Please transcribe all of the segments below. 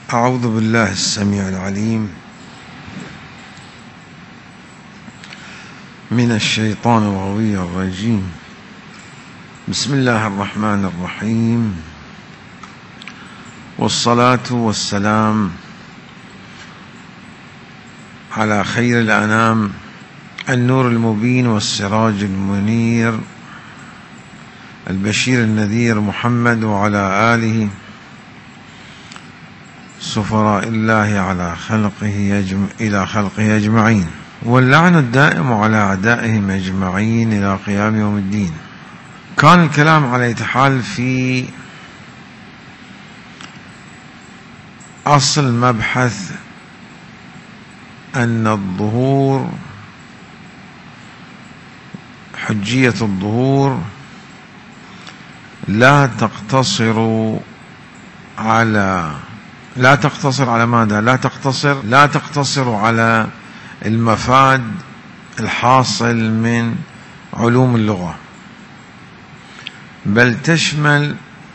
أعوذ بالله السميع العليم من الشيطان الغوي الرجيم. بسم الله الرحمن الرحيم، والصلاة والسلام على خير الأنام النور المبين والسراج المنير البشير النذير محمد، وعلى آله سفراء الله على إلى خلقه أجمعين، واللعن الدائم على أعدائهم أجمعين إلى قيام يوم الدين. كان الكلام على إتحال في أصل مبحث أن الظهور، حجية الظهور لا تقتصر على ماذا؟ لا تقتصر على المفاد الحاصل من علوم اللغة، بل تشمل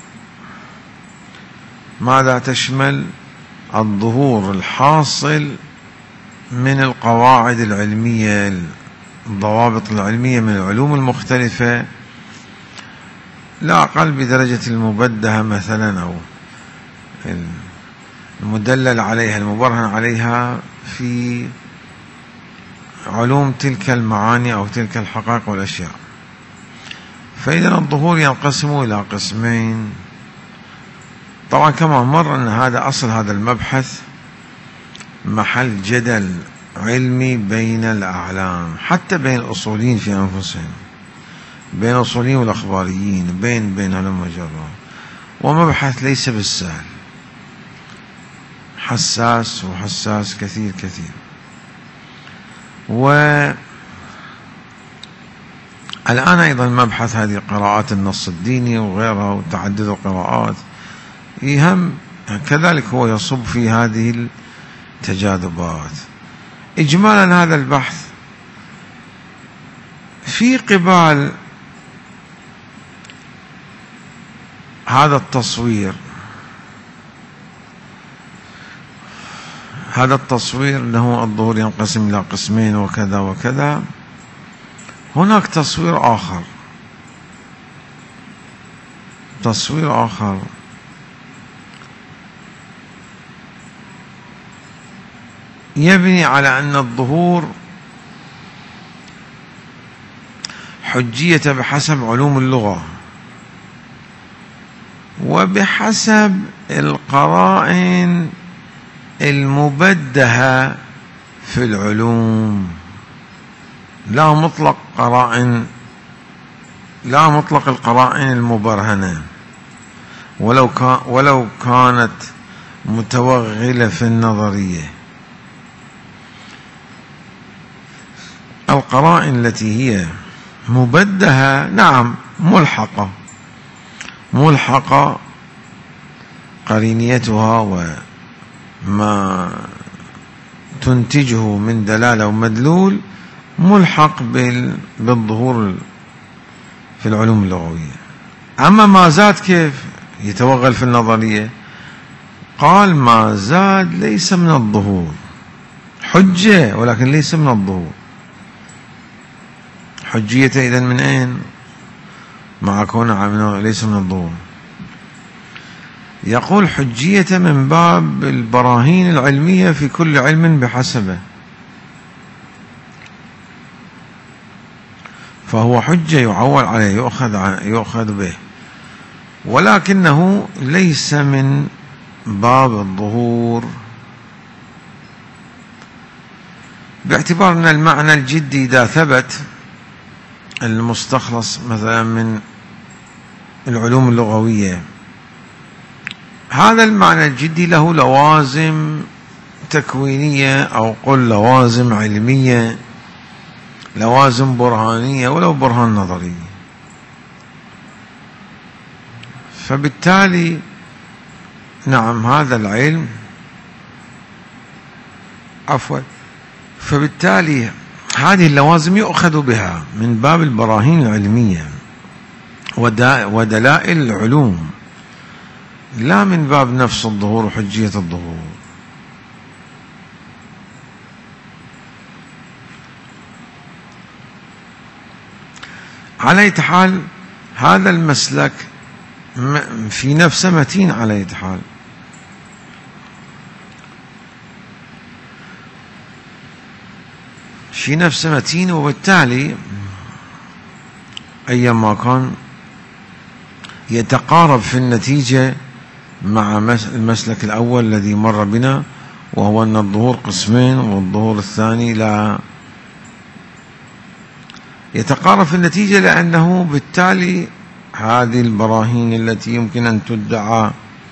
ماذا؟ تشمل الظهور الحاصل من القواعد العلمية، الضوابط العلمية من العلوم المختلفة، لا أقل بدرجة المبدهة مثلا أو المدلل عليها، المبرهن عليها في علوم تلك المعاني أو تلك الحقائق والأشياء. فإذا الظهور ينقسم إلى قسمين. طبعا كما مر أن هذا أصل هذا المبحث محل جدل علمي بين الأعلام، حتى بين الأصوليين في أنفسهم، بين الأصوليين والأخباريين، بين علماء الجرة، ومبحث ليس بالسهل، حساس كثير. والآن أيضا مبحث هذه قراءات النص الديني وغيرها وتعدد القراءات يهم كذلك، هو يصب في هذه التجاذبات. إجمالا هذا البحث في قبال هذا التصوير أنه الظهور ينقسم إلى قسمين وكذا وكذا. هناك تصوير آخر يبني على أن الظهور حجية بحسب علوم اللغة وبحسب القرائن المبدهة في العلوم، لا مطلق القرائن المبرهنة، ولو كانت متوغلة في النظرية. القرائن التي هي مبدهة نعم ملحقة قرينيتها وما تنتجه من دلالة ومدلول ملحق بالظهور في العلوم اللغوية. أما ما زاد كيف يتوغل في النظرية؟ قال ما زاد ليس من الظهور، حجة ولكن ليس من الظهور. حجيته إذن من أين؟ مع كونه ليس من الظهور. يقول حجية من باب البراهين العلمية في كل علم بحسبه، فهو حجة يعول عليه، يؤخذ به، ولكنه ليس من باب الظهور، باعتبار أن المعنى الجدي إذا ثبت المستخلص مثلا من العلوم اللغوية، هذا المعنى الجدي له لوازم تكوينية أو قل لوازم علمية، لوازم برهانية ولو برهان نظري. فبالتالي نعم هذا العلم فبالتالي هذه اللوازم يؤخذ بها من باب البراهين العلمية ودلائل العلوم، لا من باب نفس الظهور وحجية الظهور. على أي حال هذا المسلك في نفسه متين على أي حال، في نفسه متين، وبالتالي أيما كان يتقارب في النتيجة مع المسلك الأول الذي مر بنا، وهو أن الظهور قسمين والظهور الثاني لا يتقارب في النتيجة، لأنه بالتالي هذه البراهين التي يمكن أن تدعى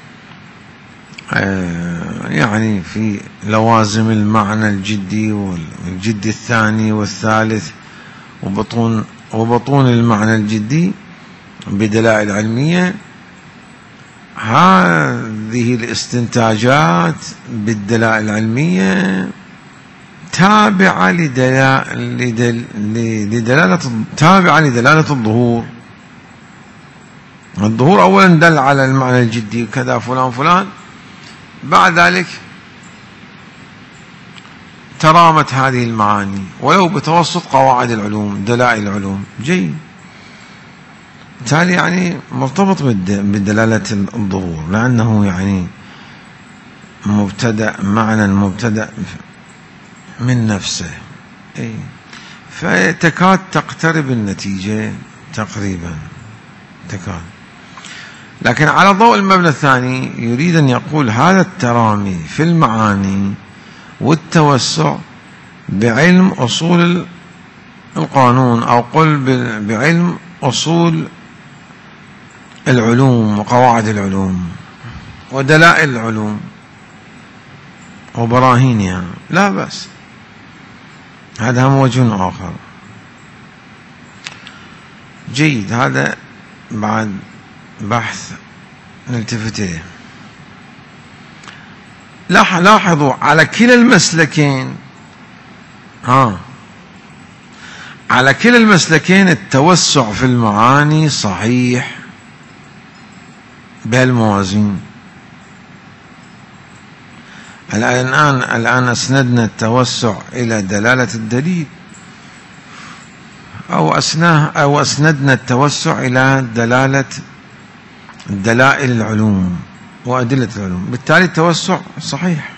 يعني في لوازم المعنى الجدي والجدي الثاني والثالث وبطون المعنى الجدي بدلائل علمية، هذه الاستنتاجات بالدلائل العلمية تابعة لدلالة الظهور. الظهور أولا دل على المعنى الجدي كذا فلان فلان، بعد ذلك ترامت هذه المعاني ولو بتوسط قواعد العلوم دلائل العلوم. جيد، بالتالي يعني مرتبط بدلالة الظهور، لأنه يعني معنى مبتدأ من نفسه، فتكاد تقترب النتيجة تقريبا، تكاد. لكن على ضوء المبنى الثاني يريد أن يقول هذا الترامي في المعاني والتوسع بعلم أصول القانون، أو قل بعلم أصول العلوم وقواعد العلوم ودلائل العلوم وبراهينها، لا بأس، هذا هم وجه آخر. جيد، هذا بعد بحث نلتفت إليه. لاحظوا على كلا المسلكين، على كلا المسلكين التوسع في المعاني صحيح بهالموازين. الآن أسندنا التوسع إلى دلالة الدليل، أو أسندنا التوسع إلى دلالة دلائل العلوم وأدلة العلوم، بالتالي التوسع صحيح.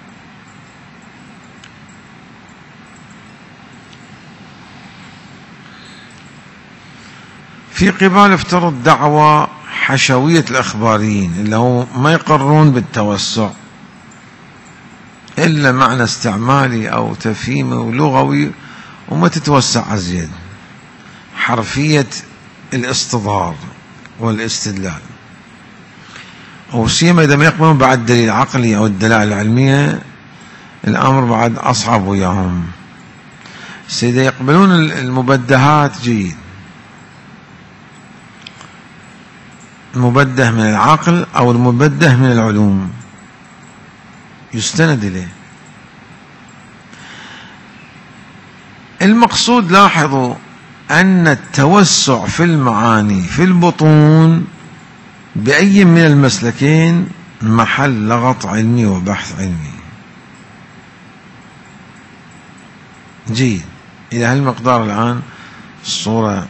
في قبال افترض دعوى حشوية الأخباريين اللي هو ما يقرون بالتوسع إلا معنى استعمالي أو تفهيمي ولغوي، وما تتوسع أزيد، حرفية الاستظهار والاستدلال، أو سيما إذا ما يقبلون بعد الدليل العقلي أو الدلائل العلمية الأمر بعد أصعب وياهم. إذا يقبلون المبدهات جيد، المبده من العقل أو المبده من العلوم يستند إليه. المقصود لاحظوا أن التوسع في المعاني في البطون بأي من المسلكين محل لغط علمي وبحث علمي. جيد، إلى هالمقدار الآن الصورة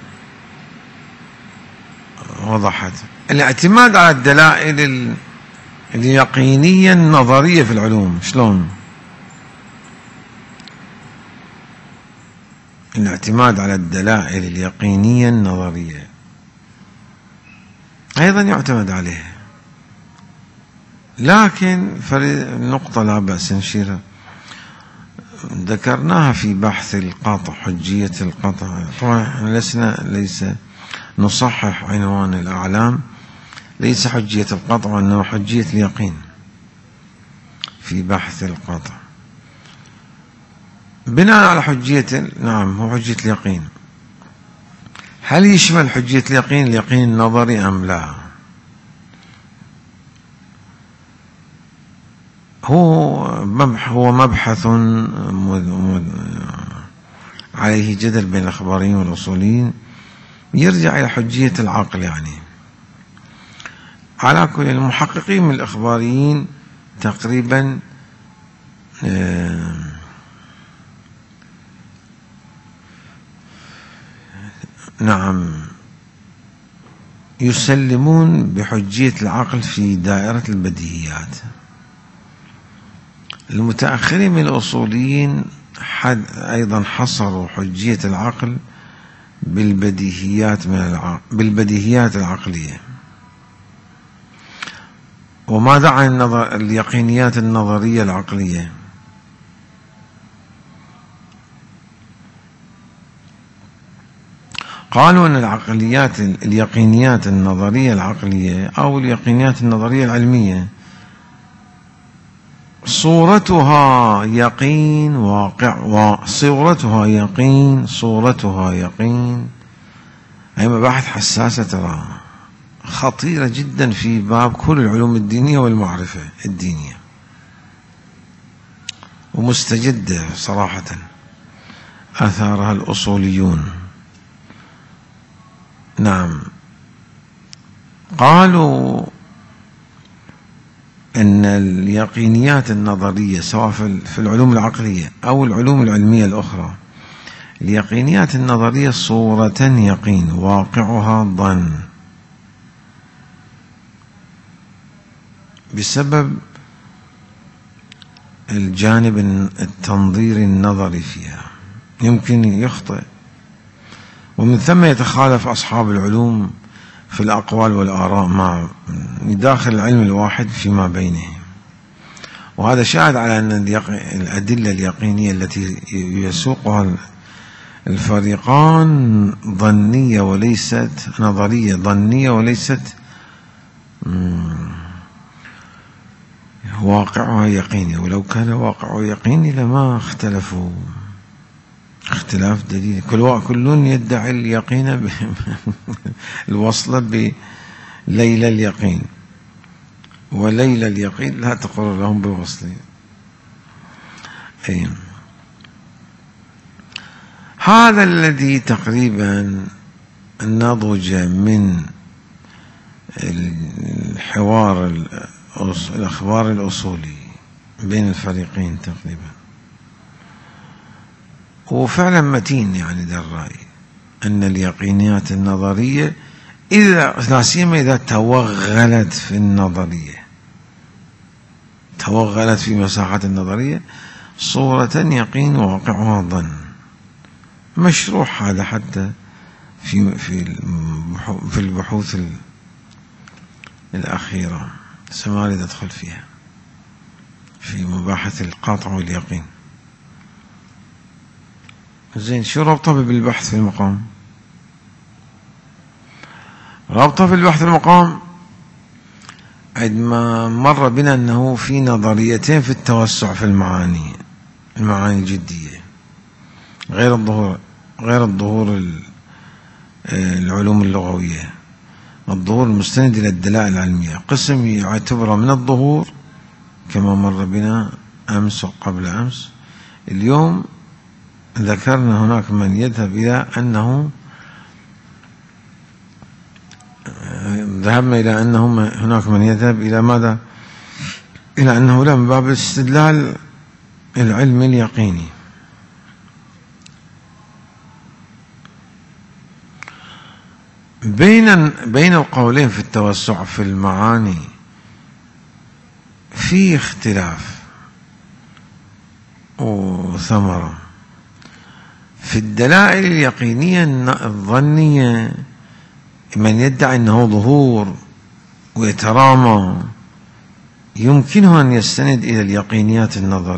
وضحت. الاعتماد على الدلائل اليقينية النظرية في العلوم، شلون؟ الاعتماد على الدلائل اليقينية النظرية أيضا يعتمد عليه، لكن النقطة لا بأس نشيرها، ذكرناها في بحث القطع، حجية القطع. طبعا ليس نصحح عنوان الأعلام، ليس حجية القطع وإنما حجية اليقين في بحث القطع، بناء على حجية، نعم هو حجية اليقين. هل يشمل حجية اليقين النظري أم لا؟ هو مبحث عليه جدل بين الأخباريين والأصوليين، يرجع إلى حجية العقل. يعني على كل المحققين من الإخباريين تقريبا نعم يسلمون بحجية العقل في دائرة البديهيات. المتأخرين من الأصوليين أيضا حصروا حجية العقل بالبديهيات العقلية، وماذا عن اليقينيات النظرية العقلية؟ قالوا أن اليقينيات النظرية العقلية أو اليقينيات النظرية العلمية صورتها يقين واقع، وصورتها يقين، صورتها يقين. هي مباحث حساسة ترى، خطيرة جدا في باب كل العلوم الدينية والمعرفة الدينية، ومستجدة صراحة أثارها الأصوليون. نعم، قالوا أن اليقينيات النظرية سواء في العلوم العقلية أو العلوم العلمية الأخرى، اليقينيات النظرية صورة يقين واقعها ظن، بسبب الجانب التنظيري النظري فيها، يمكن يخطئ، ومن ثم يتخالف أصحاب العلوم في الأقوال والآراء مع داخل العلم الواحد فيما بينهم. وهذا شاهد على أن الأدلة اليقينية التي يسوقها الفريقان ظنية وليست نظرية، ظنية وليست واقعها يقيني، ولو كان واقعه يقيني لما اختلفوا اختلاف دليل. كل يدعي اليقين الوصلة بليلى اليقين، وليلى اليقين لا تقر لهم بوصله. هذا الذي تقريبا نضج من الأخبار الأصولي بين الفريقين تقريبا، وفعلا متين يعني ده الرأي أن اليقينيات النظرية لا سيما إذا توغلت في النظرية، توغلت في مساحة النظرية صورة يقين واقعها ظن. مشروح هذا حتى في البحوث الأخيرة، سماري أدخل فيها في مباحث القاطع واليقين. زين، شو ربطه بالبحث في المقام؟ ربطه في البحث في المقام عندما مر بنا أنه في نظريتين في التوسع في المعاني الجدية، غير الظهور العلوم اللغوية، الظهور المستند إلى الدلائل العلمية. قسم يعتبره من الظهور كما مر بنا أمس وقبل أمس. اليوم ذكرنا هناك من يذهب إلى أنه هناك من يذهب إلى ماذا؟ إلى أنه لا، من باب الاستدلال العلمي اليقيني. بين القولين في التوسع في المعاني في اختلاف وثمرة. في الدلائل اليقينية الظنية من يدعي أنه ظهور ويترامى يمكنه أن يستند إلى اليقينيات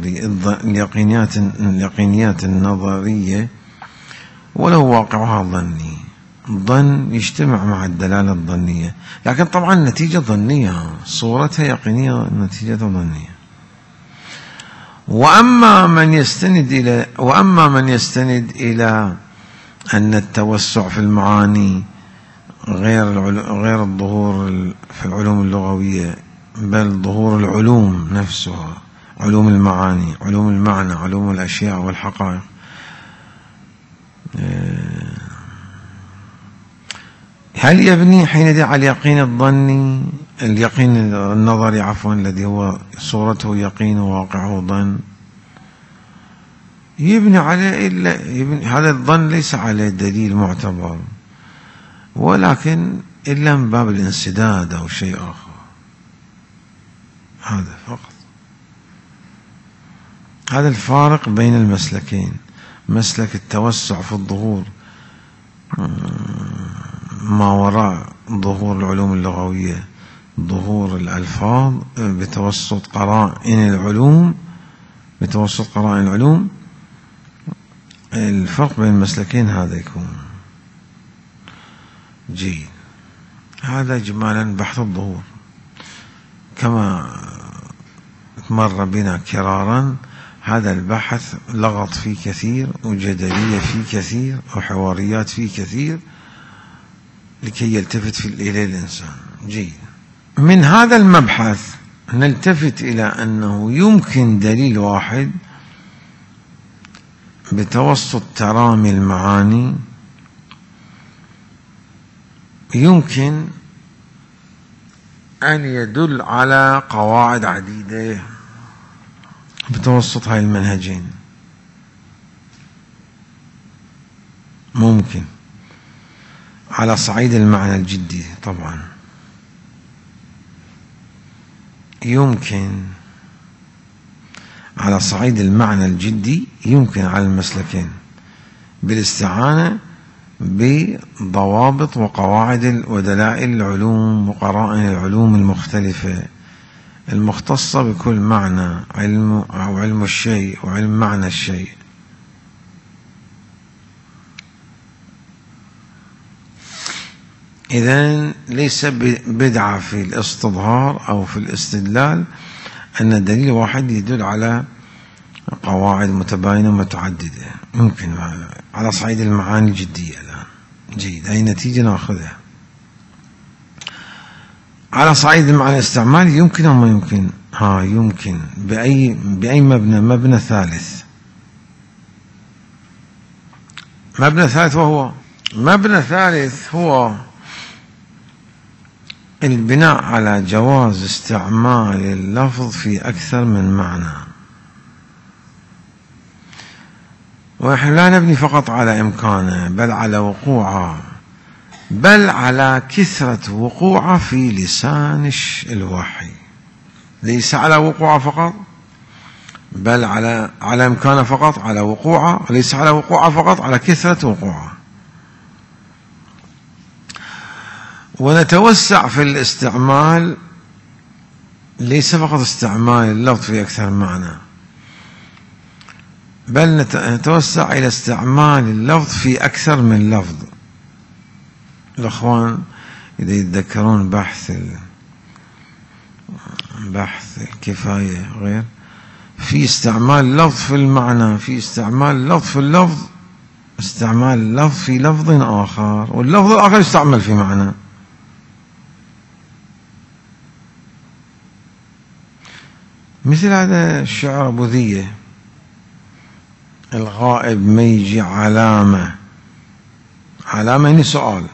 النظرية ولو واقعها ظني. الظن يجتمع مع الدلالة الظنية، لكن طبعا النتيجة ظنية، صورتها يقينية، النتيجة ظنية. وأما من يستند إلى أن التوسع في المعاني غير الظهور في العلوم اللغوية، بل ظهور العلوم نفسها، علوم المعاني، علوم المعنى، علوم الأشياء والحقائق، هل يبني حين على اليقين الظني، اليقين النظري عفوا، الذي هو صورته يقين وواقعه ظن؟ يبني عليه إلا يبني هذا الظن ليس عليه دليل معتبر، ولكن إلا من باب الانسداد أو شيء آخر، هذا فقط. هذا الفارق بين المسلكين، مسلك التوسع في الظهور ما وراء ظهور العلوم اللغوية، ظهور الألفاظ بتوسط قرائن العلوم، الفرق بين المسلكين هذا يكون جيد. هذا إجمالا بحث الظهور كما مر بنا كرارا. هذا البحث لغط فيه كثير، وجدلية فيه كثير، وحواريات فيه كثير، لكي يلتفت إليه الإنسان. جيد. من هذا المبحث نلتفت إلى أنه يمكن دليل واحد بتوسط ترامي المعاني، يمكن أن يدل على قواعد عديدة بتوسط هاي المنهجين. ممكن على صعيد المعنى الجدي طبعا، يمكن على صعيد المعنى الجدي، يمكن على المسلكين بالاستعانة بضوابط وقواعد ودلائل العلوم وقرائن العلوم المختلفة المختصة بكل معنى علم أو علم الشيء وعلم معنى الشيء. إذن ليس بدعة في الاستظهار أو في الاستدلال أن دليل واحد يدل على قواعد متباينة متعددة، ممكن على صعيد المعاني الجدية الآن. جيد. أي نتيجة نأخذها على صعيد المعنى الاستعمال؟ يمكن أو ما يمكن؟ يمكن. بأي مبنى ثالث. مبنى ثالث، وهو مبنى ثالث هو البناء على جواز استعمال اللفظ في أكثر من معنى. ونحن لا نبني فقط على إمكانه، بل على وقوعه، بل على كثرة وقوعه في لسان الوحي. ليس على وقوعه فقط، بل على إمكانه فقط، على وقوعه، ليس على وقوعه فقط، على كثرة وقوعه. ونتوسع في الاستعمال، ليس فقط استعمال اللفظ في أكثر معنى، بل نتوسع إلى استعمال اللفظ في أكثر من لفظ. الأخوان إذا يتذكرون بحث الكفاية غير، في استعمال اللفظ في المعنى، في استعمال اللفظ في اللفظ، استعمال اللفظ في لفظ آخر، واللفظ الآخر يستعمل في معنى. مثل هذا الشعر أبو ذية: الغائب ما يجي علامة يعني سؤال،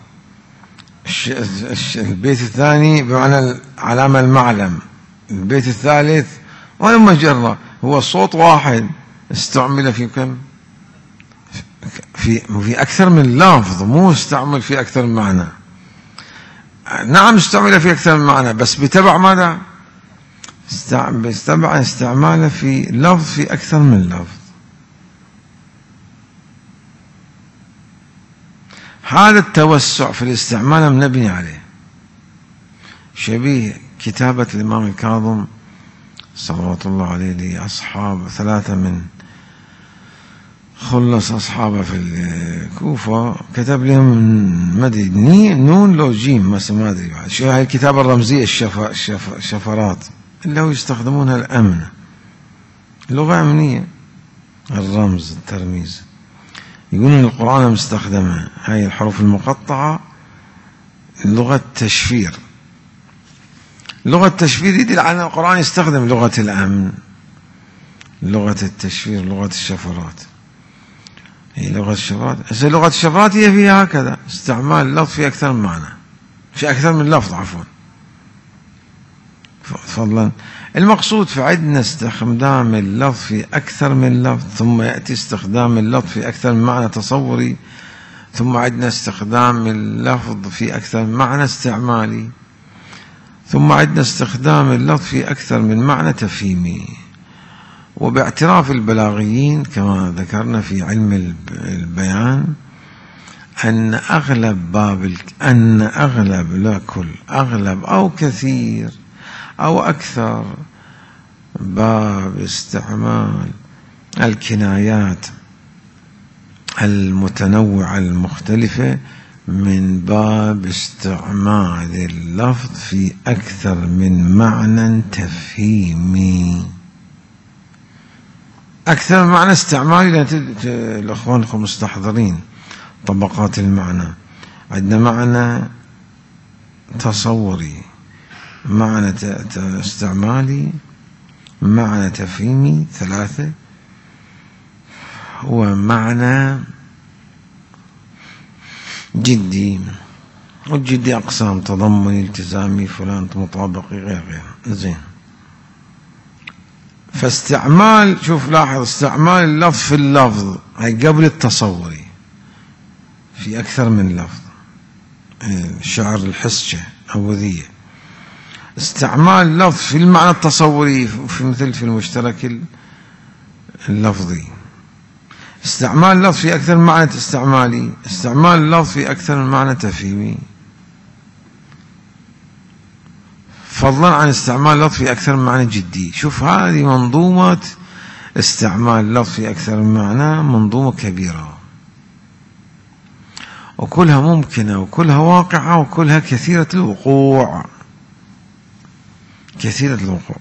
البيت الثاني بمعنى علامة المعلم، البيت الثالث ولا مجرة، هو صوت واحد استعمل في كم؟ في أكثر من لفظ، مو استعمل في أكثر من معنى. نعم استعمل في أكثر من معنى، بس بتبع ماذا؟ بتبع استعماله في لفظ في أكثر من لفظ. هذا التوسع في الاستعمال مبني عليه، شبيه كتابة الإمام الكاظم صلوات الله عليه لأصحاب 3 من خلص أصحابه في الكوفة، كتب لهم ما أدري نون لو جيم، ما أدري بعد شو هاي الكتابة الرمزية، الشفرات اللي هو يستخدمونها الأمن، لغة أمنية، الرمز، الترميز. يقولون القرآن مستخدمة هاي الحروف المقطعة لغة تشفير. لغة التشفير يدل على القرآن يستخدم لغة الأمن، لغة التشفير، لغة الشفرات. هي لغة الشفرات. لغة الشفرات هي فيها هكذا استعمال اللفظ في أكثر من معنى. في أكثر من لفظ، عفوا، فضلا. المقصود فعندنا استخدام اللفظ في أكثر من لفظ، ثم يأتي استخدام اللفظ في أكثر من معنى تصوري، ثم عندنا استخدام اللفظ في أكثر من معنى استعمالي، ثم عندنا استخدام اللفظ في أكثر من معنى تفهيمي. وباعتراف البلاغيين كما ذكرنا في علم البيان أن أغلب لا كل، أغلب أو كثير أو أكثر باب استعمال الكنايات المتنوعة المختلفة من باب استعمال اللفظ في أكثر من معنى تفهيمي. أكثر من معنى استعمالي، لأخوانكم مستحضرين طبقات المعنى. عندنا معنى تصوري، معنى استعمالي، معنى تفهيمي، 3، ومعنى جدي. والجدي أقسام: تضمني، التزامي، فلان، مطابقي، غير. زين. فاستعمال، شوف لاحظ، استعمال اللفظ في اللفظ هي قبل التصوري في أكثر من لفظ، شعر الحسشة أو ذية. استعمال اللفظ في المعنى التصوري في مثل في المشترك اللفظي. استعمال اللفظ في أكثر من معنى استعمالي. استعمال اللفظ في أكثر من معنى تفهيمي، فضلا عن استعمال اللفظ في أكثر من معنى جدي. شوف، هذه منظومة استعمال اللفظ في أكثر من معنى، منظومة كبيرة، وكلها ممكنة، وكلها واقعة، وكلها كثيرة الوقوع. كثيرة الوقوع.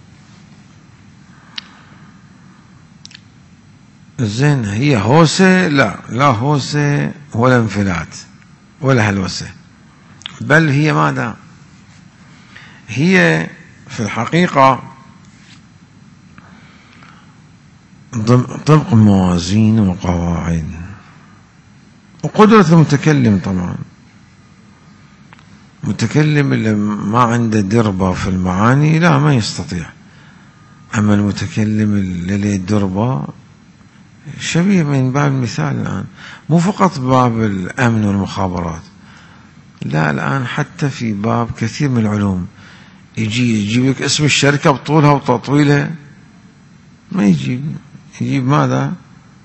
زين. هي هوسة؟ لا هوسة ولا انفلات ولا هلوسة، بل هي ماذا؟ هي في الحقيقة طبق موازين وقواعد وقدرة المتكلم. طبعا المتكلم اللي ما عنده دربة في المعاني لا، ما يستطيع. أما المتكلم اللي له دربة، شبيه من باب المثال الآن، مو فقط باب الأمن والمخابرات، لا، الآن حتى في باب كثير من العلوم يجيب لك اسم الشركة بطولها وتطويلها، ما يجيب ماذا؟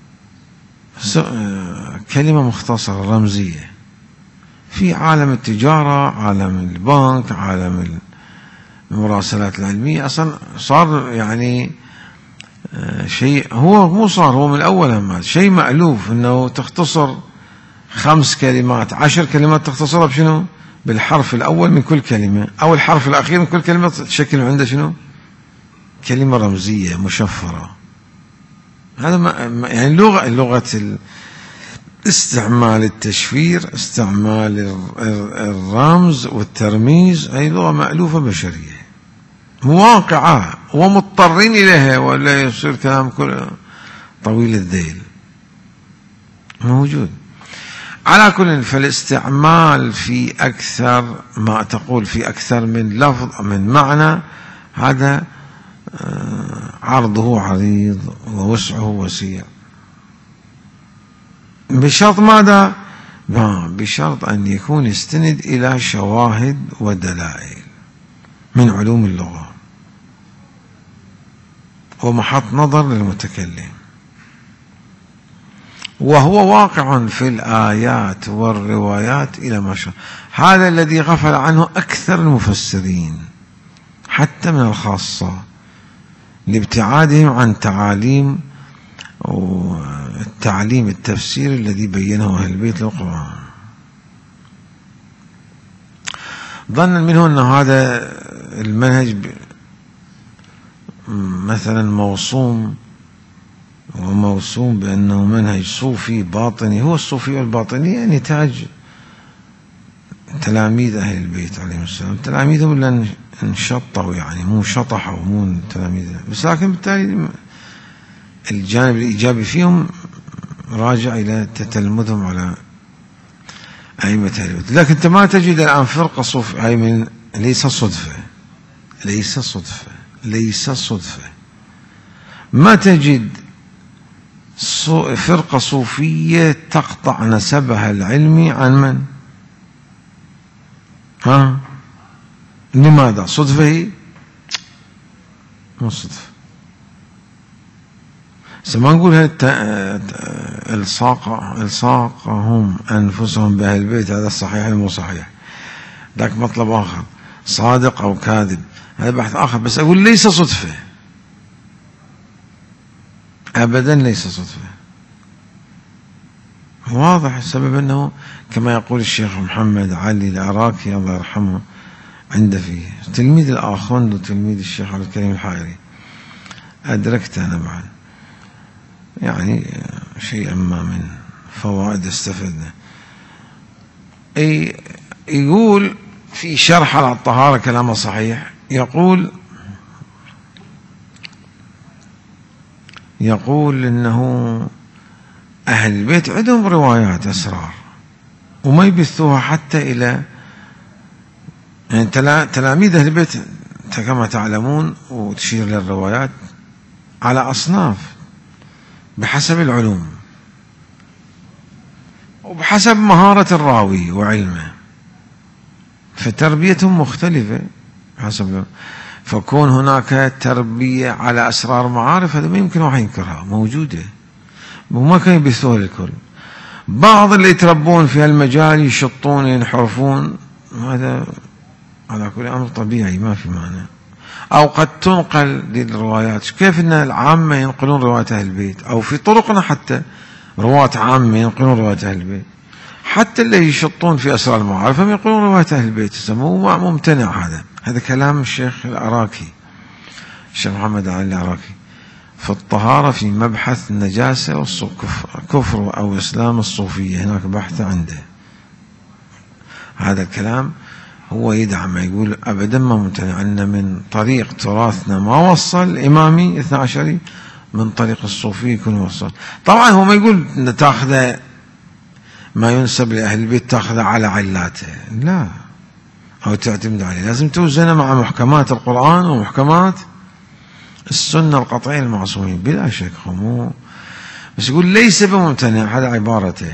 كلمة مختصرة رمزية. في عالم التجارة، عالم البنك، عالم المراسلات العلمية، أصلا صار يعني شيء، هو مو صار، هو من الأول شيء مألوف أنه تختصر 5 كلمات 10 كلمات تختصرها بشنو؟ بالحرف الأول من كل كلمة، أو الحرف الأخير من كل كلمة تشكل عنده شنو؟ كلمة رمزية مشفرة. هذا يعني لغة استعمال التشفير، استعمال الرمز والترميز، أي لغة مألوفة بشرية مواقعة ومضطرين إليها، ولا يصير كلام كله طويل الذيل. موجود. على كل، فالاستعمال في أكثر ما تقول في أكثر من لفظ من معنى، هذا عرضه عريض ووسعه وسيع، بشرط ماذا؟ بشرط أن يكون يستند إلى شواهد ودلائل من علوم اللغة ومحط نظر للمتكلم، وهو واقع في الآيات والروايات إلى ما شاء. هذا الذي غفل عنه أكثر المفسرين حتى من الخاصة، لابتعادهم عن تعاليم والتعليم التفسير الذي بينه أهل البيت للقرآن، ظنا منه أن هذا المنهج مثلا موصوم بأنه منهج صوفي باطني. هو الصوفي والباطنية نتاج تلاميذ أهل البيت عليهم السلام، تلاميذهم اللي انشطوا، يعني مو شطحوا، مو تلاميذ بس، لكن بالتالي الجانب الإيجابي فيهم راجع إلى تتلمذهم على أئمة أهل البيت. لكن أنت ما تجد الآن فرقة صوفية، هاي من ليس صدفة، ليس صدفة، ليس صدفة، ما تجد فرقة صوفية تقطع نسبها العلمي عن من؟ لماذا؟ صدفة هي؟ مو صدفة. ما نقول الصاقهم أنفسهم بأهل البيت، هذا الصحيح مو صحيح، ذاك مطلب آخر، صادق أو كاذب هذا بحث آخر. بس أقول ليس صدفة، أبدا ليس صدفة. واضح السبب أنه كما يقول الشيخ محمد علي العراقي الله يرحمه، عنده فيه تلميذ الآخوند وتلميذ الشيخ عبد الكريم الحائري، أدركت أنا بعد يعني شيئا ما من فوائد استفدنا. يقول في شرح على الطهارة كلامه صحيح، يقول إنه أهل البيت عندهم روايات أسرار وما يبثوها حتى إلى يعني تلاميذ أهل البيت كما تعلمون، وتشير للروايات على أصناف بحسب العلوم وبحسب مهارة الراوي وعلمه، فتربيتهم مختلفة حسب. فكون هناك تربية على أسرار معارف هذا ما يمكن واحد ينكرها، موجودة وما كانوا يبثوها للكل. بعض اللي يتربون في هالمجال يشطون ينحرفون، هذا على كل أمر طبيعي ما في معنى. أو قد تنقل للروايات، كيف أن العامة ينقلون روايات أهل البيت، أو في طرقنا حتى رواة عامة ينقلون روايات أهل البيت، حتى اللي يشطون في أسرار المعارف هم يقولون روايات أهل البيت. مو ممتنع هذا كلام الشيخ العراقي، الشيخ محمد علي العراقي في الطهارة في مبحث النجاسة كفر أو إسلام الصوفية، هناك بحث عنده هذا الكلام. هو يدعم، يقول أبدا ما ممتنع أن من طريق تراثنا ما وصل إمامي 12 من طريق الصوفية يكون وصل. طبعا هو ما يقول أن تأخذ ما ينسب لأهل البيت تأخذ على علاته، لا، أو تعتمد عليه، لازم توزنه مع محكمات القرآن ومحكمات السنة القطعية المعصومين بلا شك. مو بس يقول ليس بممتنع، هذا عبارته.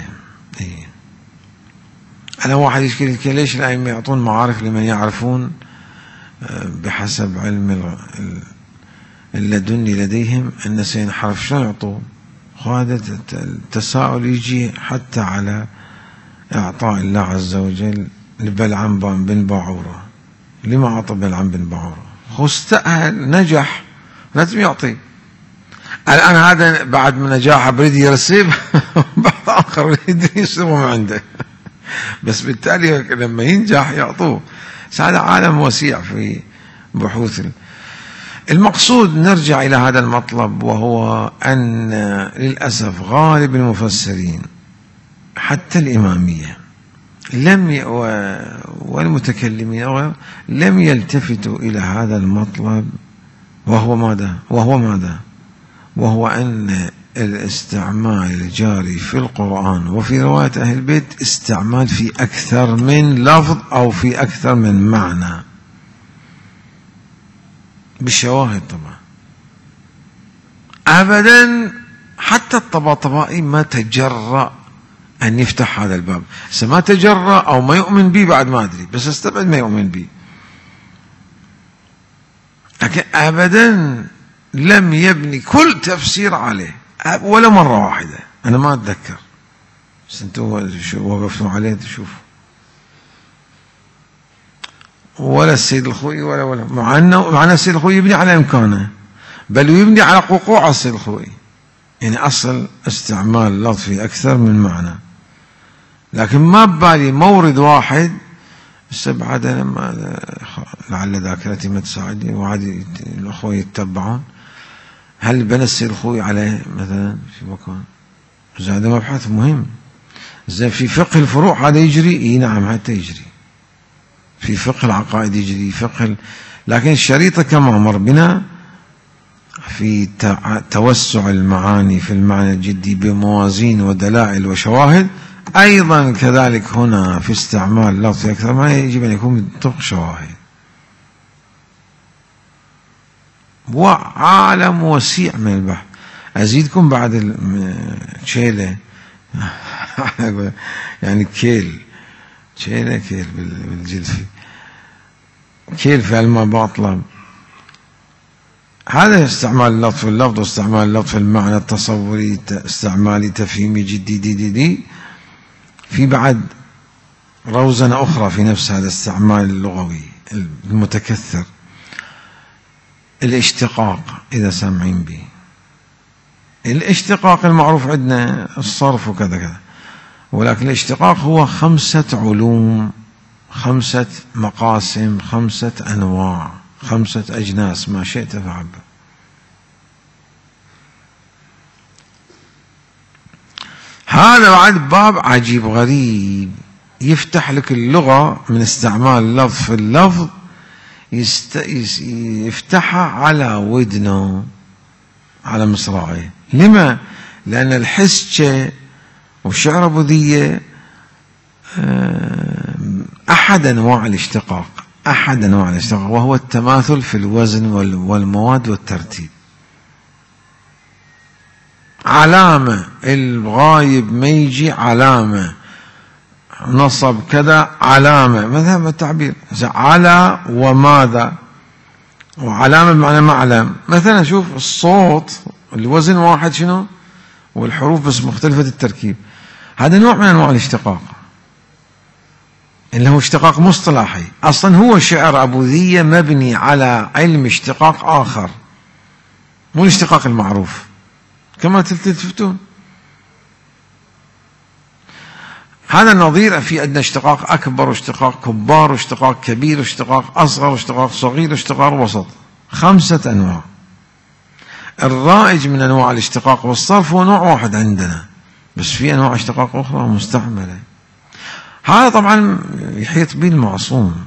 أنا واحد يشكل ليش الأئمة يعطون معارف لمن يعرفون بحسب علم اللدني لديهم أن سينحرف، شلون يعطون؟ هذا التساؤل يجي حتى على إعطاء الله عز وجل لبلعم بن باعورة. لما أعطى بلعم بن باعورة؟ هو استأهل نجح لازم يعطي. الآن هذا بعد من نجاحه بريد يرسب بعد آخر يريد يسلمه من عنده، بس بالتالي لما ينجح يعطوه. هذا عالم وسيع في بحوث. المقصود نرجع إلى هذا المطلب، وهو أن للأسف غالب المفسرين حتى الإمامية والمتكلمين لم يلتفتوا إلى هذا المطلب، وهو ماذا؟ وهو أن الاستعمال الجاري في القرآن وفي رواية أهل البيت استعمال في أكثر من لفظ أو في أكثر من معنى بالشواهد. طبعا أبدا حتى الطباطبائي ما تجرأ أن يفتح هذا الباب، ما تجرأ أو ما يؤمن به بعد ما أدري، بس استبعد ما يؤمن به، لكن أبدا لم يبني كل تفسير عليه ولا مرة واحدة. أنا ما أتذكر، بس أنتوا وقفتوا عليه تشوفوا، ولا السيد الخوئي ولا مع أن السيد الخوئي يبني على إمكانه، بل يبني على قوقوع السيد الخوئي، يعني أصل استعمال لفظ في أكثر من معنى، لكن ما ببالي مورد واحد. بعد لما لعل ذاكرتي ما تساعدني وعادي الأخوة يتبعون، هل بنى السيد الخوئي عليه مثلا في مكان؟ هذا مبحث مهم. زي في فقه الفروع هذا يجري، نعم حتى يجري في فقه العقائد، يجري فقه، لكن الشريطة كما مر بنا في توسع المعاني في المعنى الجدي بموازين ودلائل وشواهد، أيضا كذلك هنا في استعمال اللفظ أكثر ما يجب أن يكون بالطرق شواهد. وعالم وسيع من البحث. أزيدكم بعد الشيلة يعني كيل بالجلفي، كيل في علم باطلة. هذا استعمال اللفظ في اللفظ، واستعمال اللفظ في المعنى التصوري، استعمالي تفهيمي جدي. في بعد روزنة أخرى في نفس هذا الاستعمال اللغوي المتكثر، الاشتقاق. إذا سامعين به الاشتقاق المعروف عندنا الصرف وكذا كذا، ولكن الاشتقاق هو 5 علوم، 5 مقاسم، 5 أنواع، 5 أجناس، ما شئت فعبر. هذا بعد باب عجيب غريب يفتح لك اللغة من استعمال اللفظ في اللفظ، يفتحها على ودنه، على مصراعيه. لما؟ لأن الحسكة والشعر بذية أحد أنواع الاشتقاق، وهو التماثل في الوزن والمواد والترتيب. علامة الغايب ما يجي علامة، نصب كذا علامة، مثلا التعبير على وماذا، وعلامة بمعنى معلم. مثلا شوف الصوت الوزن واحد شنو، والحروف بس مختلفة التركيب. هذا نوع من أنواع الاشتقاق اللي هو اشتقاق مصطلحي. أصلا هو شعر أبو ذية مبني على علم اشتقاق آخر، مو الاشتقاق المعروف كما تلتفتون. هذا النظير في عندنا اشتقاق أكبر، واشتقاق كبار، واشتقاق كبير، واشتقاق أصغر، واشتقاق صغير، واشتقاق وسط. 5 أنواع. الرائج من أنواع الاشتقاق والصرف هو نوع واحد عندنا، بس في أنواع اشتقاق أخرى مستعملة. هذا طبعا يحيط به المعصوم،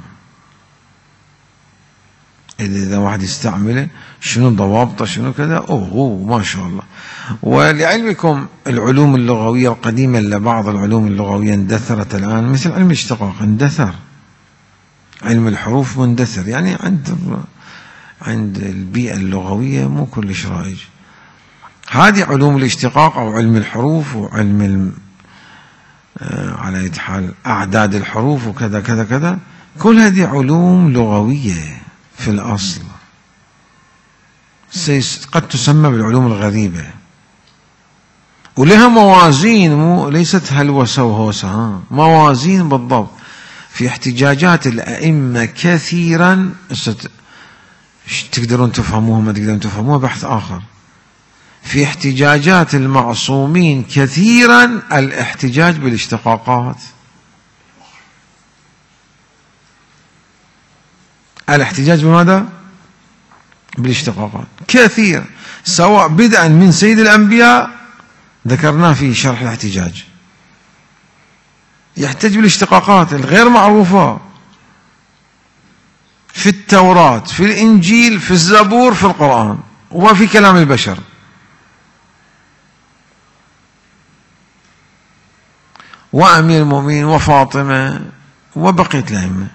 إذا واحد يستعمله شنو ضوابطه شنو كذا، ما شاء الله. ولعلمكم العلوم اللغوية القديمة، لبعض العلوم اللغوية اندثرت الآن، مثل علم الاشتقاق اندثر، علم الحروف مندثر، يعني عند البيئة اللغوية مو كلش رائج. هذه علوم الاشتقاق أو علم الحروف وعلم على أي حال أعداد الحروف وكذا كذا كذا، كل هذه علوم لغوية في الأصل، قد تسمى بالعلوم الغريبة، ولها موازين، ليست هلوسة وهوسة، موازين بالضبط. في احتجاجات الأئمة كثيرا، تقدرون تفهموها ما تقدرون تفهموها بحث آخر. في احتجاجات المعصومين كثيرا الاحتجاج بالاشتقاقات، الاحتجاج بماذا؟ بالاشتقاقات كثير، سواء بدءا من سيد الأنبياء ذكرناه في شرح الاحتجاج، يحتج بالاشتقاقات الغير معروفة في التوراة، في الإنجيل، في الزبور، في القرآن، وفي كلام البشر. وأمير المؤمنين وفاطمة وبقية الأئمة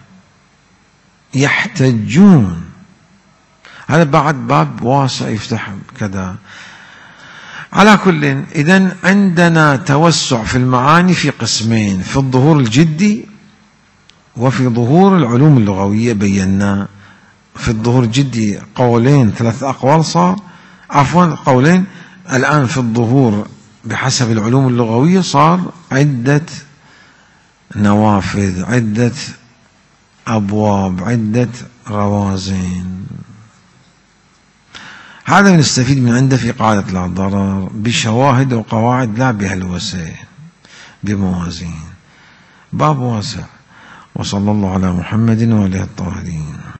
يحتجون. هذا بعد باب واسع يفتح كذا. على كل، إذن عندنا توسع في المعاني في قسمين، في الظهور الجدي وفي ظهور العلوم اللغوية. بينا في الظهور الجدي قولين، 3 أقوال صار، قولين. الآن في الظهور بحسب العلوم اللغوية صار عدة نوافذ، عدة أبواب، عدة روازين. هذا نستفيد من عنده في قاعدة لا ضرر، بشواهد وقواعد، لا بهلوسة، بموازين. باب واسع. وصلى الله على محمد وآله الطاهرين.